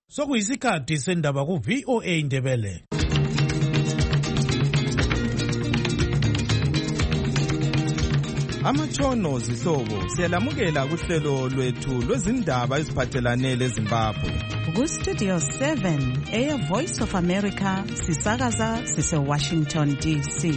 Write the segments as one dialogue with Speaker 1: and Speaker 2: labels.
Speaker 1: Sokuyisikhathi sendaba ku VOA Indebele.
Speaker 2: Amatshono zihlobo siyalamukela kuhlelo lwethu lwezindaba eziphathelane leZimbabwe.
Speaker 3: Ku-Studio 7 Air Voice of America sisakaza sise-Washington DC.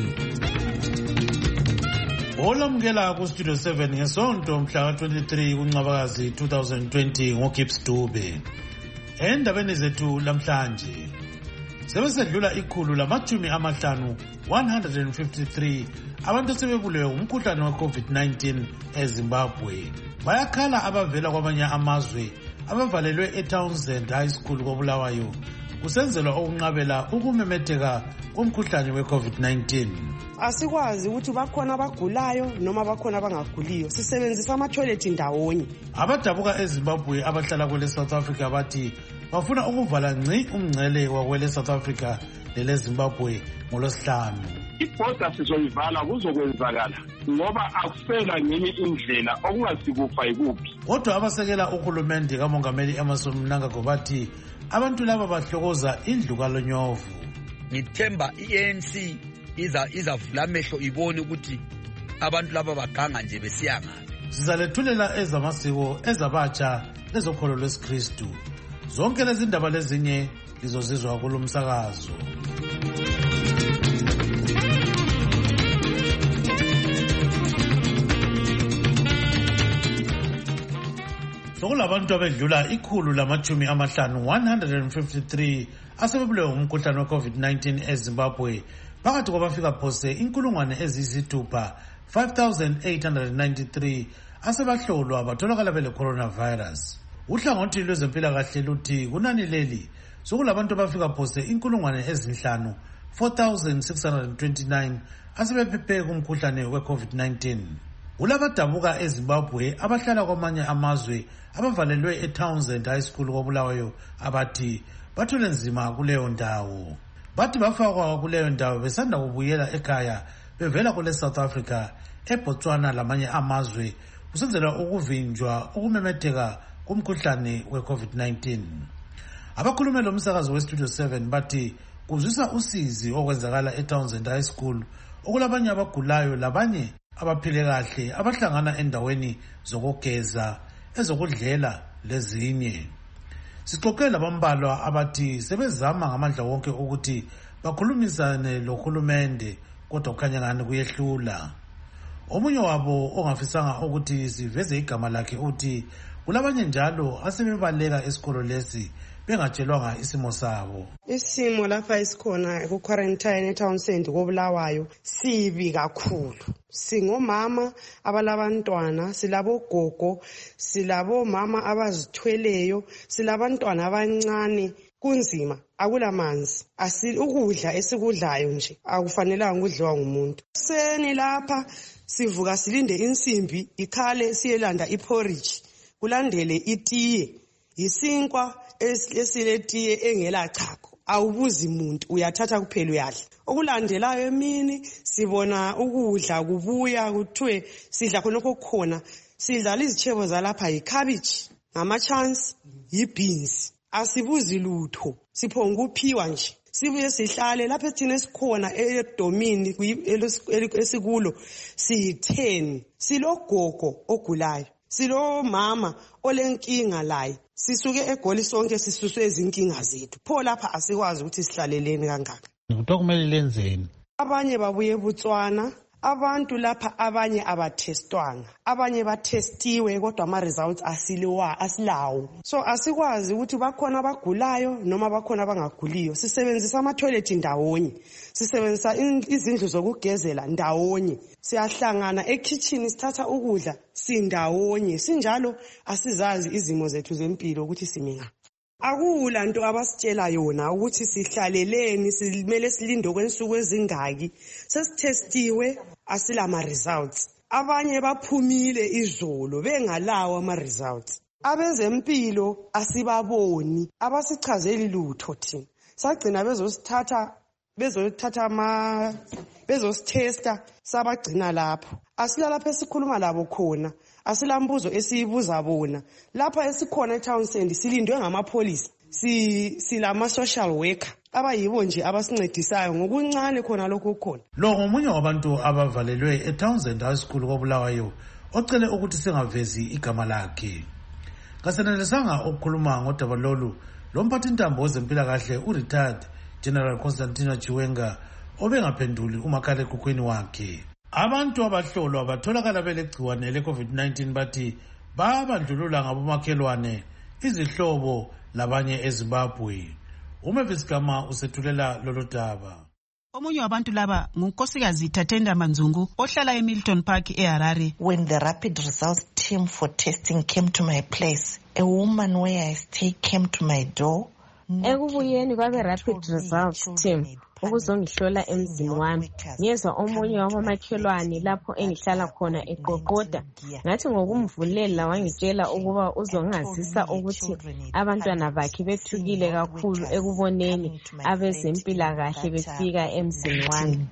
Speaker 1: Olamukela ku-Studio 7 ngesonto mhla ka-23 kuNcwabakazi 2020 ngoGibbs Dube. Endabeni zethu lamhlanje sebesedlula ikhulu lamachumi amahlanu 153 abantu sebebulewe umkhuhlane we-COVID-19 eZimbabwe. Bayakhala abavela kwamanye amazwe abavalelwe eTownsend High School koBulawayo kusenzelwa ukunqabela ukumemetheka komkhuhlane we-COVID-19.
Speaker 4: Asikwazi ukuthi bakhona abagulayo noma bakhona abangaguliyo. Sisebenzisa ama-toilet ndawonye.
Speaker 1: Abadabuka eZimbabwe abahlala kwele South Africa bathi bafuna ukuvala ngci umngcele wakwele South Africa lele Zimbabwe ngolosihlanu.
Speaker 5: Ibhoda sizoyivala kuzokwenzakala ngoba akusela ngenye indlela okungasikufa ikuphi.
Speaker 1: Kodwa abasekela uhulumende kaMongameli Emmerson Mnangagwa bathi abantu laba bahlokoza indlu kaLonyovu.
Speaker 6: Ngithemba iANC izavula amehlo ibone ukuthi abantu laba baganga nje besiyanga.
Speaker 1: Sizalethulela ezamasiko ezabatsha lezokholo lwesikristu. Zonke lezi ndaba lezinye lizozizwa kulomsakazo. Sokulabantu abedlula ikhulu lamachumi amahlanu 153 asebebulewe umkhuhlane we-COVID-19 eZimbabwe phakathi kwabafika phose inkulungwane eziyisithupha 5,893 asebahlolwa batholakala bele coronavirus. Uhlangothi lwezempilakahle luthi kunani leli sokulabantu abafika phose inkulungwane ezinhlanu 4,629 asebephephe kumkhuhlane we-COVID-19. Ulabadabuka eZimbabwe abahlala kwamanye amazwe abavalelwe eTownsend High School koBulawayo abathi bathole nzima kuleyo ndawo. Bathi bafakwa kuleyo ndawo besanda kubuyela ekhaya bevela kule South Africa, eBotswana lamanye amazwe kusenzelwa ukuvinjwa ukumemetheka kumkhuhlane we-COVID-19. Abakhulume lo msakazo we-Studio 7 bathi kuzwisa usizi okwenzakala eTownsend High School okulabanye abagulayo labanye abaphile kahle abahlangana endaweni zokugeza, ezokudlela lezinye. Sixoxela abambalwa abathi sebezama ngamandla wonke ukuthi bakhulumisane lohulumende kodwa kukhanya ngani kuyehlula. Omunye wabo ongafisanga ukuthi siveze igama lakhe uthi kulabanye njalo asebebaleka esikolo lesi bengatshelwanga isimo sabo.
Speaker 4: Isimo lapha isikhona ku-quarantine eTownsend koBulawayo sibi kakhulu. Singomama abalabantwana, silabogogo, silabomama abazithweleyo, silabantwana abancane. Kunzima, akulamanzi, ukudla esikudlayo nje akufanelanga ukudliwa ngumuntu. Seni lapha sivuka silinde insimbi ikhale siyelanda iporridge, kulandele itiye, isinkwa esiletiye engela chago. Awubuzi umuntu, uyathatha kuphela uyadla. Okulandelayo emini sibona ukudla kubuya kuthiwe sidla khonokho khona. Sidla izitshebo zalapha yicabbage, ngama-chance, yibeans. Asibuzi lutho, siphonga ukuphiwa nje. Sibuye sihlale lapha ethina esikhona edomini esikulo siyi-10. Silogogo ogulayo, silomama olenkinga laye. Sisuke eGoli sonke sisuswe ezinkinga zethu. Pho lapha asikwazi ukuthi sihlaleleni kangaka.
Speaker 1: Kuthiwa kumele lenzeni?
Speaker 4: Abanye babuye eBotswana, abantu lapha abanye abathestwanga, abanye bathestiwe kodwa ama-results asilawo. So asikwazi ukuthi bakhona abagulayo noma bakhona abangaguliyo. Sisebenzisa ama-toilet ndawonye, sisebenzisa izindlu zokugezela ndawonye, siyahlangana ekitchen sithatha ukudla sindawonye. Sinjalo asizazi izimo zethu zempilo ukuthi simina. Akula nto abasitshela yona ukuthi sihlaleleni, simele silinde okwensuku ezingaki. Sesithestiwe asila ama-results. Abanye baphumile izolo bengalawo ama-results. Abezempilo asibaboni, abasichazeli lutho thina. Sagcina bezosithesta sabagcina lapho. Asilalapho esikhuluma labo khona. Asilambuzo esiyibuza bona. Lapha esikhona eTownsend silindwe ngamapholisa. silama social worker abayibo nje abasincedisayo ngokuncane khona lokho khona.
Speaker 1: Lo ngomunye wabantu abavalelwe eTownsend High School koBulawayo ocele ukuthi singavezi igama lakhe. Kasenelisanga ukukhuluma ngodaba lolu lomphathintambo wezempilakahle u-retired General Constantino Chiwenga obengaphenduli umakhalekhukhwini wakhe. Abantu abahlolwa batholakala belegciwane le-COVID-19 bathi babandlulula ngabomakhelwane, izihlobo labanye eZimbabwe. Umavis Gama usethulela lolu daba.
Speaker 3: Omunye wabantu laba ngunkosikazi Tatenda Manzungu ohlala eMilton Park eHarare.
Speaker 7: When the rapid results team for testing came to my place, a woman where I stay came to my door.
Speaker 8: Ekubuyeni kwabe rapid results team ukuzongihlola emzini wami, ngezwa omunye wabomakhelwane lapho engihlala khona eqoqoda. Ngathi ngokumvulela wangitshela ukuba uzongazisa ukuthi abantwana bakhe bethukile kakhulu ekuboneni abezempilakahle befika emzini wami.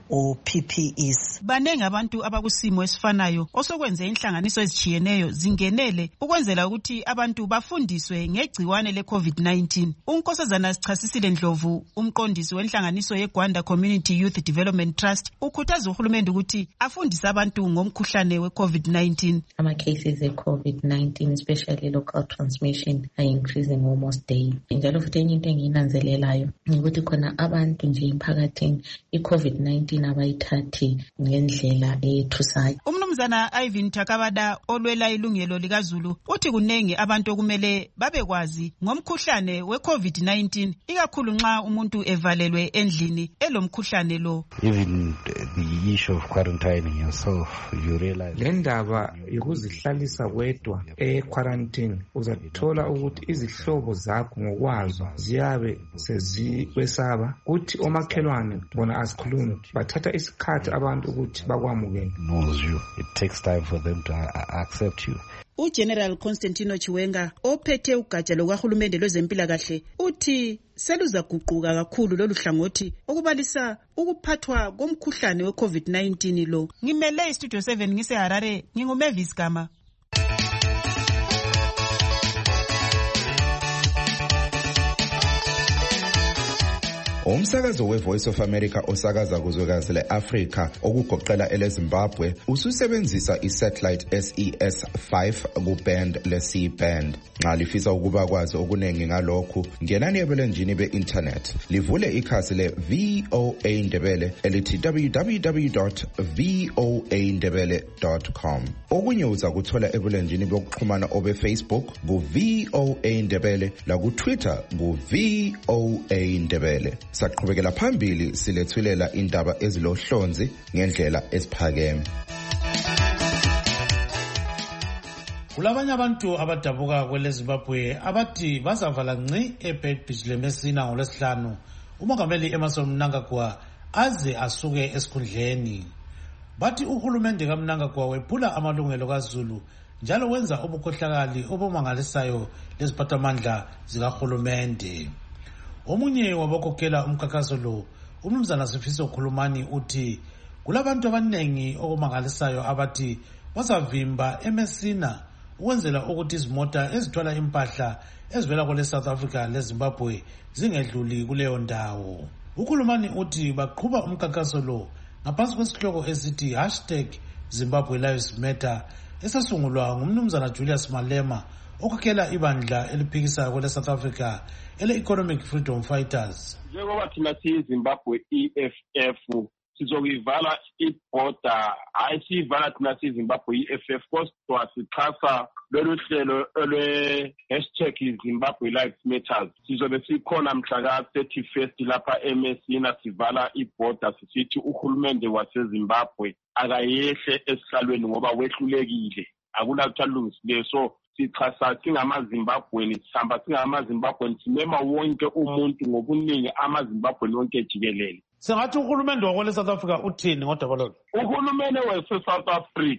Speaker 3: Banenge abantu abakusimo esifanayo osokwenze inhlanganiso ezijiyeneyo zingenele ukwenzela ukuthi abantu bafundiswe ngegciwane le-COVID-19. Unkosazana Sichasisile Ndlovu, umqondisi wenhlanganiso yeGwanda Community Youth Development Trust, ukhuthaza uhulumende ukuthi afundise abantu ngomkhuhlane we-COVID-19.
Speaker 9: Ama cases e-COVID-19, especially local transmission, are increasing almost daily. Njalo futhi enye into engiyinanzelelayo ukuthi khona abantu nje emphakathini i-COVID-19 abayithathi ngendlela ethusayo.
Speaker 3: Umnumzana Ivan Takabada olwela ilungelo likaZulu uthi kunengi abantu okumele babekwazi ngomkhuhlane we-COVID-19, ikakhulu nxa umuntu evalelwe endlini elomkhuhlane lo.
Speaker 10: Even the issue of quarantining yourself, you realize
Speaker 11: le ndaba yokuzihlalisa wedwa e-quarantine, uzathola ukuthi izihlobo zakho ngokwazo ziyabe sezikwesaba, kuthi omakhelwane bona asikhulumi, bathatha isikhathi abantu ukuthi bakwamukele.
Speaker 10: Knows you. It takes time for them to accept you.
Speaker 3: uGeneral Constantino Chiwenga ophethe ugatsha lokahulumende lwezempilakahle uthi seluzaguquka kakhulu lolu hlangothi okubalisa ukuphathwa komkhuhlane we-COVID-19 lo. Ngimele iStudio 7 ngiseHarare, nginguMavis Gama.
Speaker 12: Umsakazo weVoice of America osakaza kuzwekazi leAfrika okugoqela eleZimbabwe ususebenzisa isatellite SES5 kuband le-C-band. Nxa lifisa ukuba kwazi okunengi ngalokhu, ngenani ebulenjini be-internet, livule ikhasi le-VOA Ndebele elithi www.voandebele.com. Okunye uza kuthola ebulenjini bokuxhumana obe-Facebook ku-VOA Ndebele laku-Twitter ku-VOA Ndebele. Saqhubekela phambili silethulela indaba ezilohlonzi ngendlela esiphakeme.
Speaker 1: Kulabanye abantu abadabuka kweleZimbabwe abathi bazavala ngci eBed Beach leMessina ngolwesihlanu umongameli Emmerson Mnangagwa aze asuke esikhundleni. Bathi uhulumende kaMnangagwa wephula amalungelo kaZulu njalo wenza ubukhohlakali obumangalisayo leziphathamandla zikahulumende. Omunye wabakhokhela umkhankaso lo, umnumzana Sifiso Khulumani, uthi kulabantu abanengi okumangalisayo abathi bazavimba eMessina ukwenzela ukuthi izimota ezithwala impahla ezivela kule South Africa leZimbabwe zingedluli kuleyo ndawo. Ukhulumani uthi baqhuba umkhankaso lo ngaphansi kwesihloko esithi #Zimbabwe Lives Matter esasungulwa ngumnumzana Julius Malema okhokhela ibandla eliphikisayo kwele South Africa ele-Economic Freedom Fighters.
Speaker 5: Njengoba thina siyiZimbabwe EFF sizokuyivala ibhoda, hayi siyivala thina siyiZimbabwe EFF, kodwa sixhasa lolu hlelo #Zimbabwe Lives Matters. Sizobe sikhona mhla ka-31 lapha eMessina sivala ibhoda sisithi uhulumende waseZimbabwe akayehle esihlalweni ngoba wehlulekile, akunalutho alungisileyo. So sixhasa singamaZimbabweni, sihamba singamaZimbabweni, simema wonke umuntu ngobuningi amaZimbabweni wonke jikelele.
Speaker 1: Sengathi uhulumende wakwele South Africa uthini ngodaba lolu?
Speaker 5: Uhulumende wase-South Africa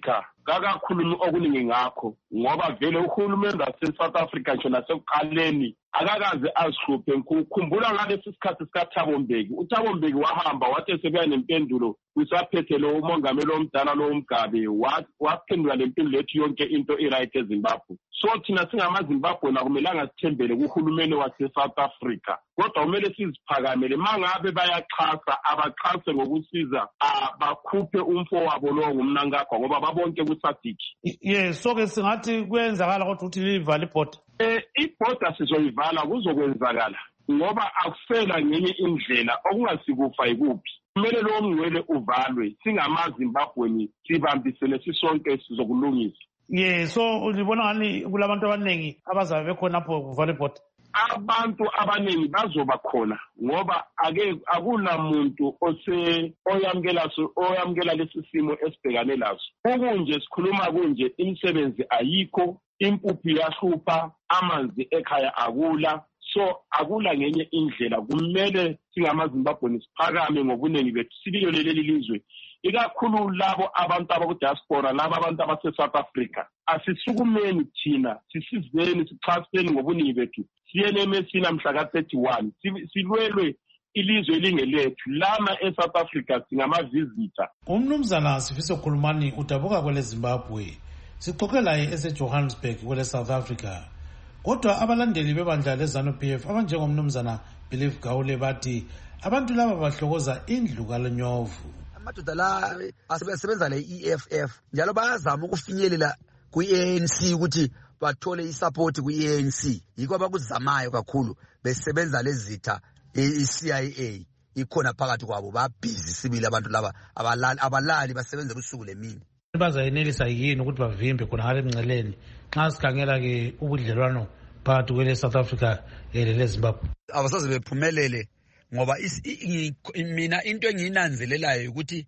Speaker 5: kakakhulumi okuningi ngakho ngoba vele uhulumende wase-South Africa nje nasekuqaleni akakaze azihluphe. Kukhumbula ngalesi sikhathi sikaThabo Mbeki, uThabo Mbeki wahamba wathi esebuya nempendulo kwisaphethe lo umongameli omdala lo uMgabe waphendula le mpendulo ethi yonke into i-right eZimbabwe. So thina singamaZimbabwe nakumelanga sithembele kuhulumeni wase-South Africa, kodwa kumele siziphakamele mangabe bayaxhasa abaxhase ngokusiza bakhuphe umfo wabo lowo ngumnankagwa ngoba babonke kuSADC.
Speaker 1: Yes, so ke singathi kuyenzakala kodwa ukuthi livale ibhoda.
Speaker 5: Ibhoda sizoyivala kuzokwenzakala ngoba akusela ngenye indlela okungasikufa yikuphi. Kumele lo mngcwele uvalwe singamaZimbabweni sibambisene sisonke sizokulungisa.
Speaker 1: Yes, so ulibona ngani kulabantu abaningi abazabe bekhona lapho kuvala ibhoda?
Speaker 5: Abantu abaningi bazoba khona ngoba akunamuntu oyamukela lesi simo esibhekane laso. Okunje sikhuluma kunje, imisebenzi ayikho, impuphu iyahlupha, amanzi ekhaya akula. So akula ngenye indlela, kumele singamaZimbabweni siphakame ngobuningi bethu sibikele leli lizwe, ikakhulu labo abantu abakudiaspora, labo abantu abase-South Africa. Asisukumeni thina, sisizeni, sixhaseni ngobuningi bethu, siyene emesina mhla ka-31 silwelwe ilizwe elingelethu lana e-South Africa singamavizitha.
Speaker 1: Umnumzana Sifiso Khulumani udabuka kwele Zimbabwe, sixoxe laye ese-Johannesburg kwele South Africa. Kodwa abalandeli bebandla le-ZANU-PF abanjengomnumzana Believe Gawule bathi abantu laba bahlokoza indlu kaLonyovu.
Speaker 6: Amadoda la asebenza le-EFF njalo bayazama ukufinyelela kwi-ANC ukuthi bathole isupport kwi-ANC, yikho abakuzamayo kakhulu besebenza lezitha i-CIA ikhona phakathi kwabo, babhizi sibili abantu laba abalali basebenza ubusuku lemini.
Speaker 1: Bazayenelisa yini ukuthi bavimbe khona ngale emngceleni nxa sikhangela ke ubudlelwano phakathi kwele South Africa lele Zimbabwe?
Speaker 6: Abasaze bephumelele ngoba mina into engiyinanzelelayo ukuthi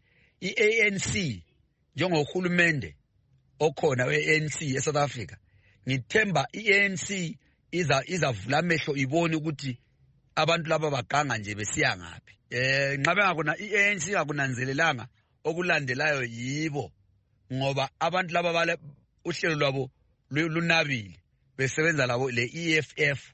Speaker 6: i-ANC njengohulumende okhona we-ANC eSouth Africa, ngithemba i-ANC izavula amehlo ibone ukuthi abantu laba baganga nje besiya ngaphi. Nxa bengakona i-ANC ngakunanzelelanga okulandelayo yibo, ngoba abantu laba uhlelo lwabo lunabile besebenza labo le-EFF.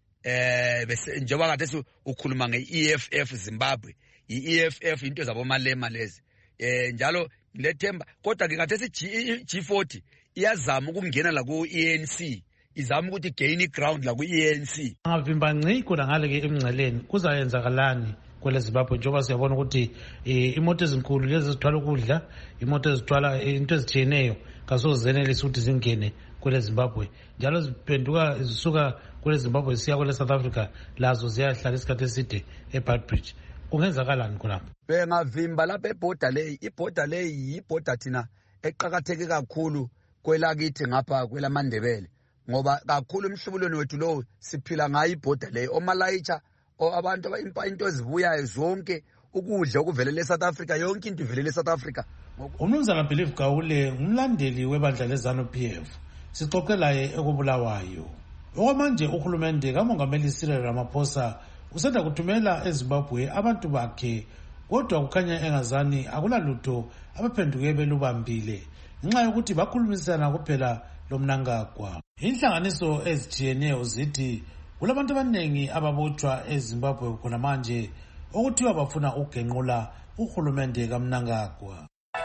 Speaker 6: Njengoba kade ukhuluma nge-EFF Zimbabwe, i-EFF into zabo malema lezi. Njalo ngilethemba kodwa ke kade G40 iyazama ukungena la ku-ANC, izama ukuthi gain ground la ku-ANC.
Speaker 1: Angavimba nciko la ngale ke emngceleni kuzayenzakalani kwele Zimbabwe njengoba siyabona ukuthi imoto ezinkulu lezi zithwala ukudla, imoto ezithwala into ezitshiyeneyo kasozenelisa ukuthi zingene kwele Zimbabwe, njalo ziphenduka zisuka kwele Zimbabwe zisiya kwele South Africa lazo ziyahlala isikhathi eside eBadbridge. Kungenzakalani khonapho?
Speaker 6: Bengavimba lapha ebhoda leyi. Ibhoda leyi yibhoda thina eqakatheke kakhulu kwelakithi ngapha kwelaMandebele, ngoba kakhulu emhlubulweni wethu lowo siphila ngayo ibhoda leyi. Omalayitsha abantu into ezibuyayo zonke, ukudla okuvelele eSouth Africa, yonke into ivelele eSouth Africa.
Speaker 1: Umnumzana Believe Gawule umlandeli webandla le-ZANU-PF, sixoxe laye ekubulawayo. Okwamanje uhulumende kamongameli Cyril Ramaphosa usanda kuthumela eZimbabwe abantu bakhe, kodwa kukhanya engazani akulalutho abaphenduke belubambile ngenxa yokuthi bakhulumisana kuphela lomnankagwa. Inhlanganiso ezitshiyeneyo zithi kulabantu abaningi ababotshwa eZimbabwe khona manje okuthiwa bafuna ukugenqula uhulumende kaMnangagwa.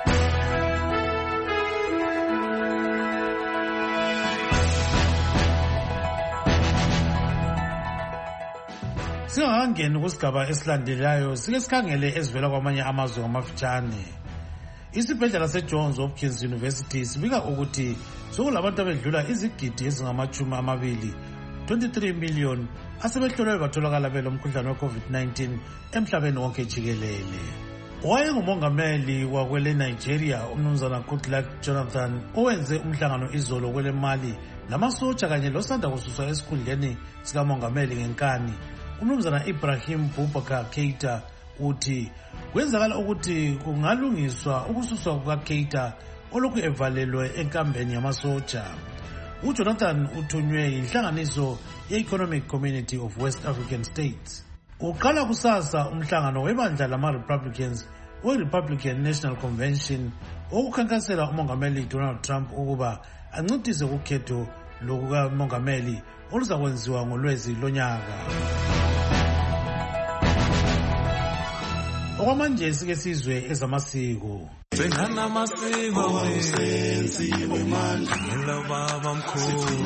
Speaker 1: Singakangeni kusigaba esilandelayo sike sikhangele ezivela kwamanye amazwe ngamafitshane. Isibhedlela seJohns Hopkins University sibika ukuthi sokulabantu abedlula izigidi ezingama-20 23 million asebehlolwe batholakala belomkhuhlane we-COVID-19 emhlabeni wonke jikelele. Wayengumongameli wakwele Nigeria umnumzana Goodluck Jonathan owenze umhlangano izolo kwele Mali namasotsha kanye losanda kususwa esikhundleni sikamongameli ngenkani. Umnumzana Ibrahim Boubacar Keita uthi kwenzakala ukuthi kungalungiswa ukususwa kukaKeita olokhu evalelwe enkambeni yamasotsha. UJonathan uthunywe yinhlanganiso ye-Economic Community of West African States. Uqala kusasa umhlangano webandla lama-Republicans we-Republican National Convention okukhankasela umongameli Donald Trump ukuba ancedise kukhetho lukamongameli oluzakwenziwa ngoLwezi lonyaka. Okwamanje sike sizwe ezamasiko.
Speaker 13: Sengana masiko senziwe manje ngelobaba mkhulu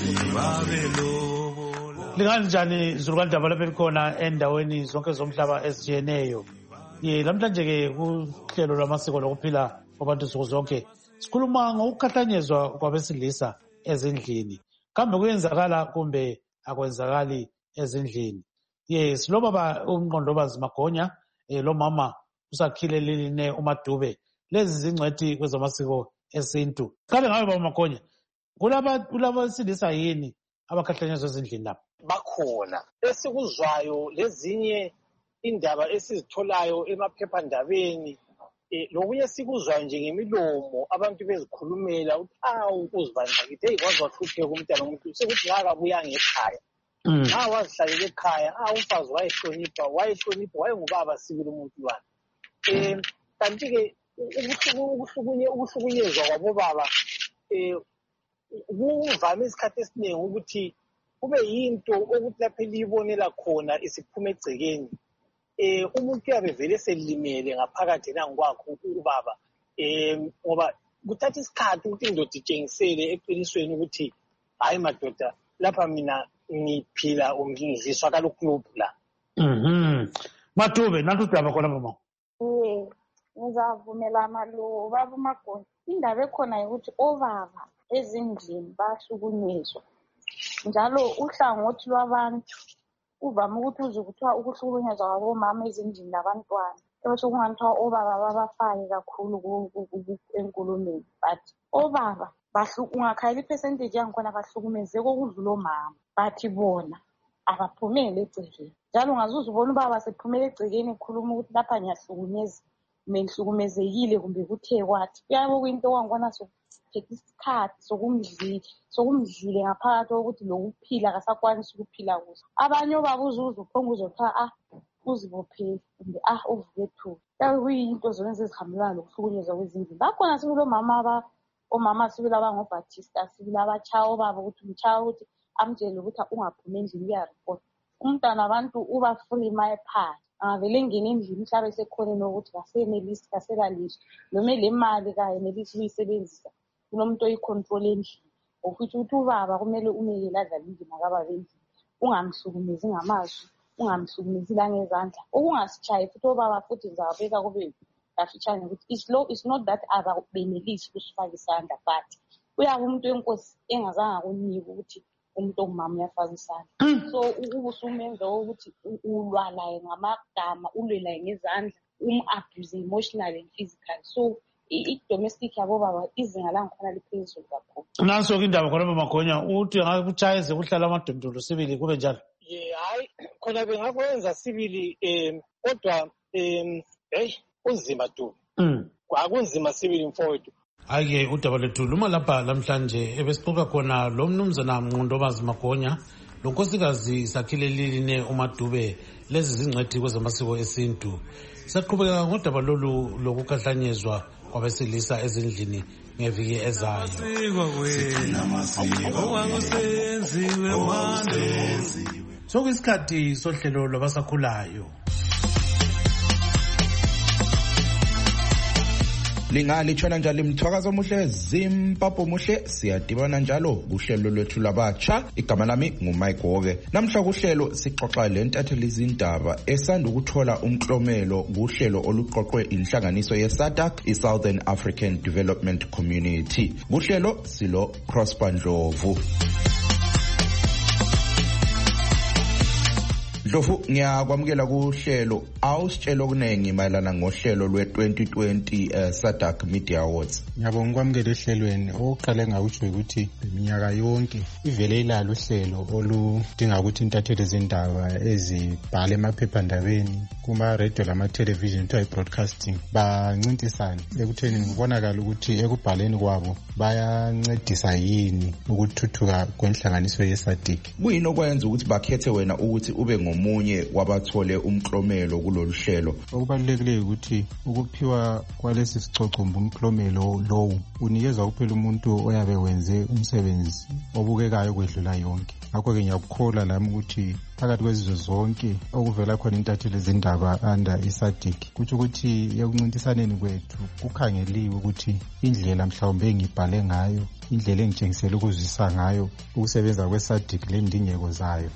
Speaker 13: babelo.
Speaker 1: Linganjani zulukwandaba lapho likhona endaweni zonke zomhlaba ezijiyeneyo. Namhlanje ke kuhlelo lwamasiko lokuphila kwabantu nsuku zonke sikhuluma ngokukhahlanyezwa kwabesilisa ezindlini. Kambe kuyenzakala kumbe akwenzakali ezindlini? Silobaba uMnqondobazi Magonya lo mama usakhile liline uMadube. Lezi zingcwethi kwezamasiko esintu. Kale ngabe baba Magonya kulabesilisa yini abakhahlanyezwa ezindlini lapha?
Speaker 14: Bakhona esikuzwayo lezinye indaba esizitholayo emaphephandabeni lokunye sikuzwayo nje ngemilomo abantu bezikhulumela ukuthi ukuzibandla kithi kwazi wahlupheka umntana umuntu sekuthi ngakabuya ngekhaya wazihlalela ekhaya umfazi wayehlonipha wayengubaba sibili umuntu wakhe kanti-ke ukuhlukunyezwa kwabobaba kuvame isikhathi esiningi ukuthi kube yinto ukuthi lapho eliyibonela khona isiphuma egcekeni umuntu uyabe vele selimele ngaphakathi nangokwakho ubaba ngoba kuthatha isikhathi ukuthi indoda itshengisele eqinisweni ukuthi hayi madoda lapha mina ngiphila ngidliswa kalukhuluphu la.
Speaker 1: Madube nantu udaba khona mama.
Speaker 15: Ngizavumelana lo baba uMagonya. Indaba ekhona ukuthi obaba ezindlini bahlukunyezwa. Njalo uhlangothi lwabantu uvame ukuthi uzwe kuthiwa ukuhlukunyezwa kwabomama ezindlini labantwana. Ebese kungathiwa obaba babafake kakhulu enkulumeni. But obaba ungakhayela ipercentage yangikhona bahlukumezeke okudlula omama. Bathi bona abaphumele egcekeni. Njalo ungazuza ubona ubaba sephumele egcekeni ekhuluma ukuthi lapha ngiyahlukunyezwa. Ngihlukumezekile kumbe kuthe kwathi. Kuyabe kuyinto wangibona sokuphethe isikhathi sokumdlile ngaphakathi kokuthi lokuphila akasakwanisi ukuphila kuhle. Abanye obaba uzuza uphonga uzothiwa uzibophele kumbe uvuke ethuba. Kuyabe kuyinto zona ezihambelana nokuhlukunyezwa kwezindlini. Bakhona sibili omama sibili abangoBaptista sibili abatshaya obaba ukuthi umtshaya ukuthi amtshele ukuthi ungaphumi endlini uyareport. Umntwana abantu uba free mayephandle. Angavele engene endlini mhlabe sekhoneni ukuthi kasenelisi kaselalisha noma le mali kayenelisi ukuyisebenzisa kunomuntu oyicontrol endlini. Ofuthi ukuthi ubaba kumele umekele adlale indima kababa endlini. Ungamhlukumezi ngamazwi, ungamhlukumezi langezandla. Okungasitshayi futhi obaba futhi ngizabeka kube kafitshane ukuthi it's not that ababenelisi ukusifaka isandla but uyabe umuntu wenkosi engazange akunika ukuthi umuntu ongumama uyafaka isandla. So ubusumenza ukuthi ulwalaye ngamagama ulwelaye ngezandla abuse emotionally and physically. So i-domestic yabobaba izinga langikhona liphezulu kakhulu.
Speaker 1: Nanso-ke indaba khona Magonya uthi angakutshayeze kuhlala amadondolo sibili kube njalo.
Speaker 14: Hayi khona bengakwenza sibili kodwa kunzima tu. Akunzima sibili mfowethu.
Speaker 1: Ake udaba lethu luma lapha namhlanje ebesixoxa khona lo mnumzana Mnqondobazi Magonya lo nkosikazi sakhile liline uMadube lezi zingcwethi kwezamasiko esintu. Saqhubeka ngodaba lolu lokukhahlanyezwa kwabesilisa ezindlini ngeviki ezayo. Sokuyisikhathi sohlelo lwabasakhulayo.
Speaker 12: Lingalitshona njalo imthwakazo omuhle Zimbabwe muhle siyadibana njalo kuhlelo lwethu labatsha. Igama lami nguMike Hove. Namhla kuhlelo sixoxa lentatheli izindaba esanda ukuthola umklomelo kuhlelo oluqoqwe inhlanganiso yeSADC iSouthern African Development Community. Kuhlelo silo Prosper Ndlovu. Ndlovu ngiyakwamukela kuhlelo awusitshela okunengi mayelana ngohlelo lwe-2020 SADC Media Awards.
Speaker 16: Ngiyabonga ukwamukela ehlelweni. Oqale ngawutsho ukuthi iminyaka yonke ivele ilalo uhlelo oludinga ukuthi intatheli zindaba ezibhala emaphephandabeni kuma-radio lama-television kuthiwa i-broadcasting bancintisane ekutheni kubonakala ukuthi ekubhaleni kwabo bayancedisa yini ukuthuthuka kwenhlanganiso yeSADC.
Speaker 12: Kuyini okwenza ukuthi bakhethe wena ukuthi ube ngomunye ungomunye wabathole umklomelo kulolu hlelo.
Speaker 16: Okubalulekile ukuthi ukuphiwa kwalesi sicocomba umklomelo lowu unikeza kuphela umuntu oyabe wenze umsebenzi obukekayo kwedlula yonke. Ngakho-ke ngiyakukholwa lami ukuthi phakathi kwezizwe zonke okuvela khona intatheli zindaba under iSADC kutsho ukuthi ekuncintisaneni kwethu kukhangeliwe ukuthi indlela mhlawumbe engibhale ngayo, indlela engitshengisela ukuzwisa ngayo ukusebenza kweSADC lendingeko zayo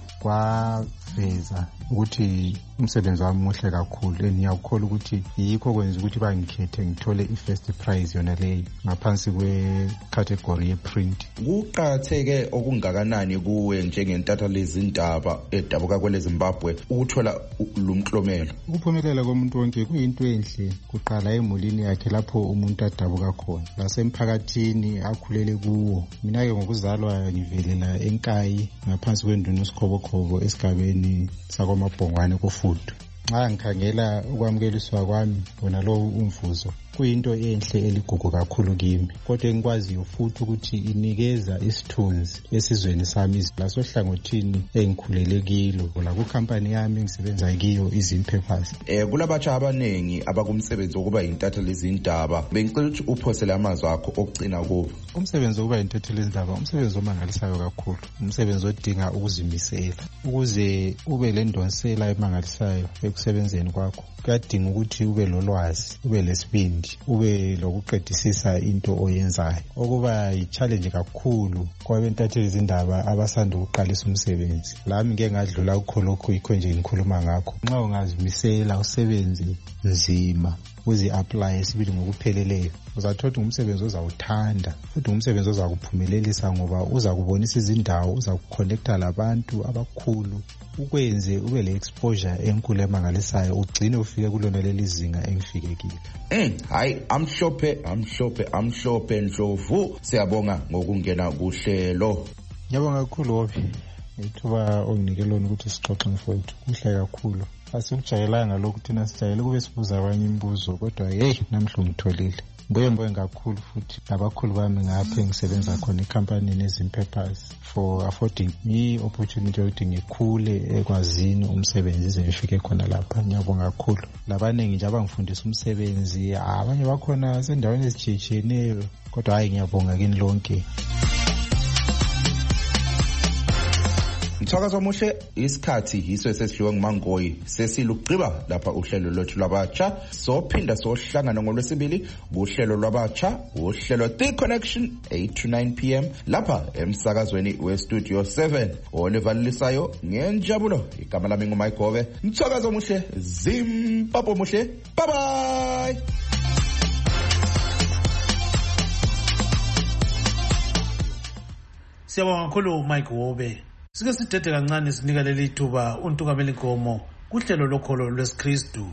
Speaker 16: kwaveza ukuthi umsebenzi wami muhle kakhulu. Ngiyakukholwa ukuthi yikho kwenza ukuthi bangikhethe ngithole i-first prize yona leyo ngaphansi kwe-category ye-print.
Speaker 12: Kuqakatheke okungakanani kuwe njengentatheli zindaba edabuka kwele Zimbabwe ukuthola lo mklomelo?
Speaker 16: Ukuphumelela komuntu wonke kuyinto enhle, kuqala emulini yakhe lapho umuntu adabuka khona, lasemphakathini akhulele kuwo. Mina-ke ngokuzalwa ngivelela eNkayi ngaphansi kwenduna uSikhobokhobo esigabeni sakwamabhongwane koFudu. Nxa ngikhangela ukwamukeliswa kwami wona lo umvuzo kuyinto enhle eligugu kakhulu kimi, kodwa engikwaziyo futhi ukuthi inikeza isithunzi esizweni sami lasohlangothini engikhulele kilo lakukhampani yami engisebenza kiyo iZimpepers.
Speaker 12: Kulabatsha abanengi abakumsebenzi wokuba yintatheli zindaba, bengicela ukuthi uphosele amazwi akho okugcina kubo.
Speaker 16: Umsebenzi wokuba yintatheli zindaba umsebenzi omangalisayo kakhulu, umsebenzi odinga ukuzimisela. Ukuze ube lendonsela emangalisayo ekusebenzeni kwakho kuyadinga ukuthi ube lolwazi, ube lesibindi, ube lokuqedisisa into oyenzayo, okuba yi-challenge kakhulu kwabentatheli zindaba abasanda ukuqalisa umsebenzi. Lami ngeke ngadlula kukho lokhu yikho nje ngikhuluma ngakho. Nxa ungazimisela usebenze nzima uzi-apply sibili ngokupheleleyo, uzathola ngumsebenzi ozawuthanda futhi ngumsebenzi ozakuphumelelisa ngoba uza kubonisa izindawo, uza kuconnecta labantu abakhulu, ukwenze ube le-exposure enkulu emangalisayo, ugcine ufike kulona leli zinga engifikekile.
Speaker 12: Hayi, amhlophe Ndlovu, siyabonga ngokungena kuhlelo.
Speaker 16: Ngiyabonga kakhulu Obi ithuba onginike lona ukuthi sixoxe mfowethu, kuhle kakhulu. Asikujayelanga lokhu thina sijayele kube sibuza abanye imibuzo, kodwa namhla ungitholile. Ngibonge kakhulu futhi abakhulu bami ngapha engisebenza khona ekhampanini eZimpepers for affording me opportunity yokuthi ngikhule ekwazini umsebenzi ize ngifike khona lapha. Ngiyabonga kakhulu. Labanengi nje abangifundisa umsebenzi, abanye bakhona sendaweni ezitshiyeneyo, kodwa ngiyabonga kini lonke.
Speaker 12: Mthakazo omuhle, isikhathi yiso eseshiwe nguMangoyi sesilugqiba lapha uhlelo lwethu lwabatsha. Sophinda sohlangana ngoLwesibili kuhlelo lwabatsha, uhlelo The Connection 8 to 9 p.m. lapha emsakazweni weStudio 7. Olivalisayo ngenjabulo, igama lami nguMayigobe. Mthakazo omuhle, Zimbabwe muhle. Bye bye.
Speaker 1: Siyabonga kakhulu Mike Wobe. Sike sidede kancane sinika leli thuba uNtungameli Nkomo kuhlelo lokholo lwesikristu.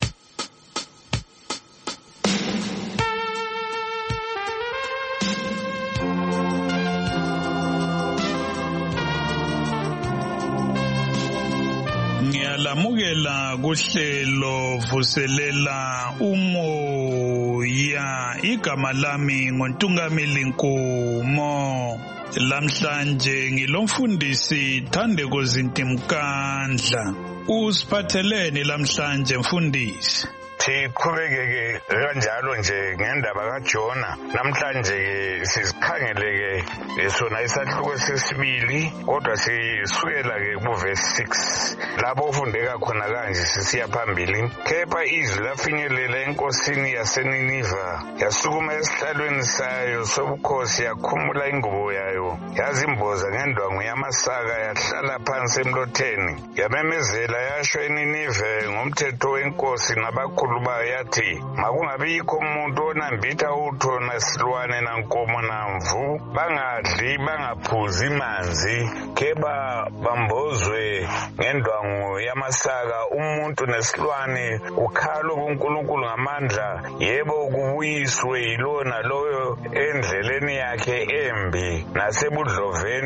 Speaker 17: Ngiyalamukela kuhlelo vuselela umoya, igama lami ngoNtungameli Nkomo. Lamhlanje ngilomfundisi Thandeko Zintimkandla. Usiphatheleni lamhlanje mfundisi?
Speaker 18: Siqhubekeke kanjalo nje ngendaba kaJona. Namhlanje sizikhangeleke sona isahluko sesibili, kodwa sisukela ke kuverse 6 lapho ufundeka khona kanje sisiya phambili. Kepha izwi lafinyelela enkosini yaseNiniva, yasukuma esihlalweni sayo sobukhosi, yakhumula ingubo yayo, yazimboza ngendwangu yamasaka, yahlala phansi emlotheni, yamemezela yasho eNinive ngomthetho wenkosi nabakhulu bayo, yathi makungabikho umuntu onambitha utho nasilwane nankomo namvu, bangadli bangaphuzi manzi, keba bambozwe ngendwangu yamasaka umuntu nesilwane, ukhalo kuNkulunkulu ngamandla, yebo kubuyiswe yilona loyo endleleni yakhe embi nasebudloveni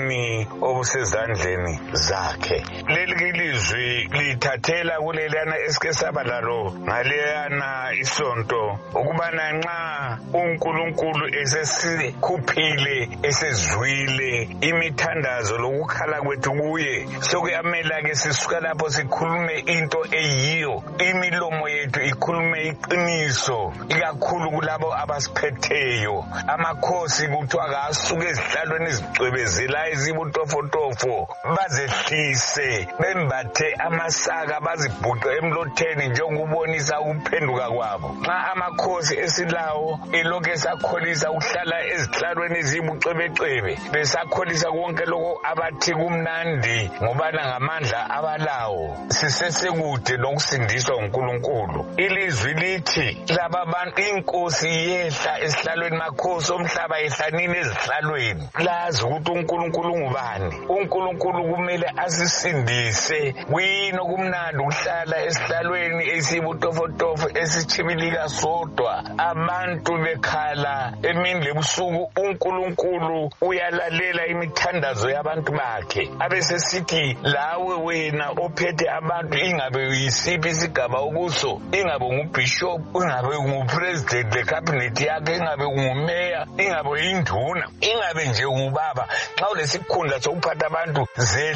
Speaker 18: ubani obusezandleni zakhe. Leli lizwi lithathela kulelana esike saba lalo ngaleyana isonto ukubana nxa uNkulunkulu esesikhuphile esezwile imithandazo lokukhala kwethu kuye, sokuyamela ke sisuka lapho sikhulume into eyiyo, imilomo yethu ikhulume iqiniso, ikakhulu kulabo abasiphetheyo. Amakhosi kuthiwa kasuke ezihlalweni ezicwebezelayo ezibutofotofo bazehlise bembathe amasaka bazibhuqe emlotheni njengokubonisa ukuphenduka kwabo. Nxa amakhosi esilawo elokhu esakholisa ukuhlala ezihlalweni ezibucwebecwebe besakholisa konke lokho abathi kumnandi ngobana ngamandla abalawo, sisesekude nokusindiswa uNkulunkulu. Ilizwi lithi laba abantu inkosi yehla esihlalweni, makhosi omhlaba yehlanini ezihlalweni. Lazi ukuthi uNkulunkulu ngubani. uNkulunkulu kumele asisindise kwino kumnandi ukuhlala esihlalweni esibutofotofo esichibilika sodwa, abantu bekhala emini lebusuku. uNkulunkulu uyalalela imithandazo yabantu bakhe. Abesesithi lawe wena ophethe abantu, ingabe uyisiphi isigaba okuso, ingabe ngubishop, ingabe ngupresident lecabinet yakhe, ingabe ngumeya, ingabe induna, ingabe nje ngubaba, nxa ulesikhundla sokuphatha abantu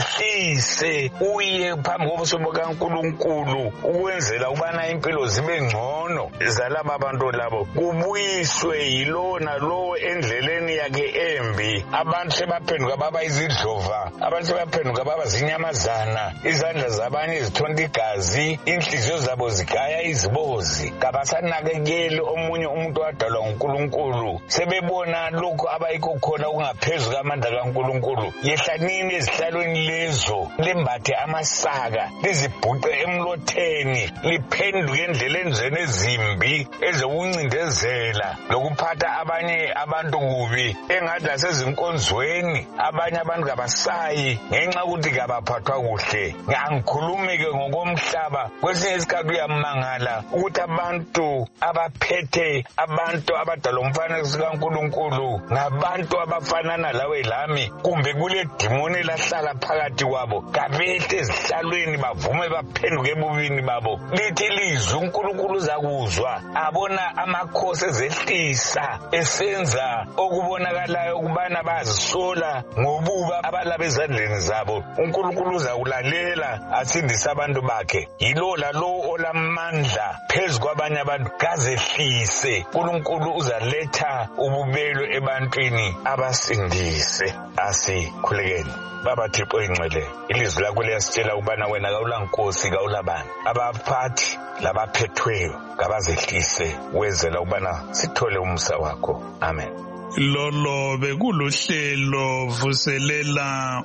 Speaker 18: zehlise uye phambi kobuso bukaNkulunkulu ukwenzela ukubana impilo zibe ngcono zalaba abantu labo, kubuyiswe yilona lowo endleleni yakhe embi. Abantu sebaphenduka baba izidlova, abantu sebaphenduka baba zinyamazana, izandla zabanye zithonta igazi, inhliziyo zabo zigaya izibozi, kabasanakekeli omunye umuntu wadalwa nguNkulunkulu. Sebebona lokhu abayikho khona kungaphezu kamandla kaNkulunkulu. Yehlanini ezihlalweni lezo, lembathe amasaka, lizibhuqe emlotheni, liphenduke endleleni zenu ezimbi ezokuncindezela lokuphatha abanye abantu kubi, engathi lasezinkonzweni abanye abantu kabasayi ngenxa ukuthi kabaphathwa kuhle. Angikhulumi ke ngokomhlaba, kwesinye isikhathi uyamangala ukuthi abantu abaphethe abantu abadala umfanekiso kaNkulunkulu ngabantu abafanana lawe lami, kumbe kule dimoni lahlala phakathi kwabo, kabehle ezihlalweni bavume baphenduke ebubini babo. Lithi lizwi uNkulunkulu uzakuzwa, abona amakhosi ezehlisa esenza okubonakalayo ukubana bazisola ngobuba abalaba ezandleni zabo. uNkulunkulu uzakulalela asindise abantu bakhe. Yilo lalowo olamandla phezu kwabanye abantu kazehlise. uNkulunkulu uzaletha ububelo ebantwini abasindise. Asikhulekeni. Baba Thixo ingcwele, ilizwi lakho liyasitshela ukubana wena kawulankosi kawulabani, abaphathi labaphethweyo kabazehlise wenzela ukubana sithole umusa wakho. Amen.
Speaker 17: Lolo bekuluhlelo vuselela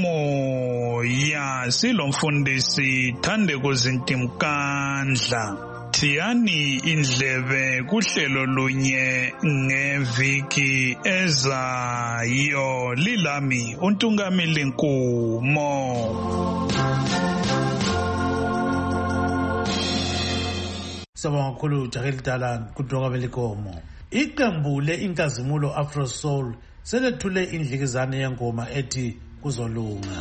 Speaker 17: umoya, silomfundisi Thandeko Zintimkandla. Thiyani indlebe kuhlelo lunye ngeviki ezayo. Lilami uNtungamili Nkumo.
Speaker 1: Sabonga kakhulu Jahel Dala kuDongamili Nkomo. Iqembu le-Inkazimulo Afro Soul selethule indlikizane yengoma ethi kuzolunga.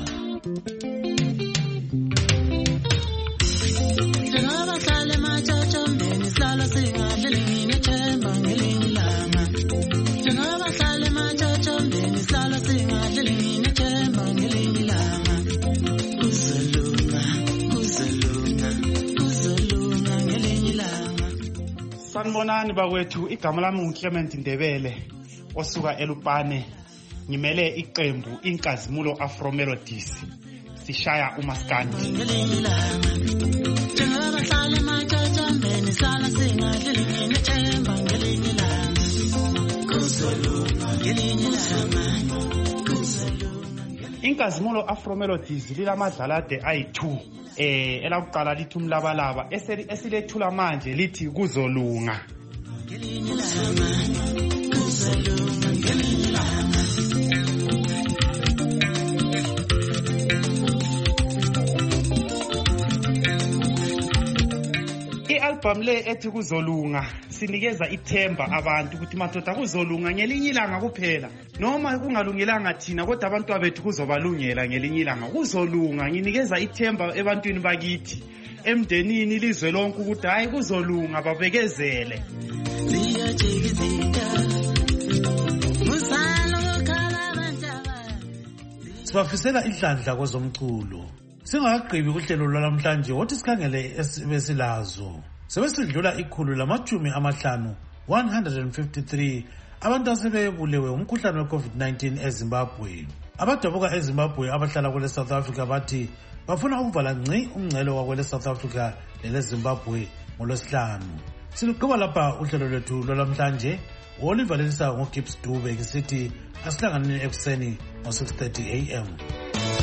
Speaker 19: Sanibonani bakwethu, igama lami nguClement Ndebele osuka eLupane. Ngimele iqembu Inkazimulo Afro Melodies. Sishaya umaskandi. Inkazimulo Afro Melodies lilamadlalade ayi-2. Elakuqala lithi umlabalaba, esilethula manje lithi kuzolunga. album le ethi kuzolunga sinikeza ithemba abantu ukuthi madoda kuzolunga ngelinye ilanga kuphela, noma kungalungelanga thina kodwa abantu bethu kuzobalungela ngelinye ilanga. Kuzolunga nginikeza ithemba ebantwini bakithi, emndenini, ilizwe lonke ukuthi hayi kuzolunga, babekezele.
Speaker 1: Sibafisela idlandla kwezomculo. Singakagqibi kuhlelo lwalamhlanje wothi sikhangele esilazo. Sebesidlula ikhulu lamachumi amahlanu 153 abantu asebebulewe umkhuhlane we-COVID-19 eZimbabwe. Abadabuka eZimbabwe abahlala kwele South Africa bathi bafuna ukuvala ngci umngcelo wakwele South Africa lele Zimbabwe ngolwesihlanu. Siluqhuba lapha uhlelo lwethu lwalamhlanje. Oliver Lelisa ngoGibbs Dube ngisithi asihlanganeni ekuseni ngo 6:30 AM.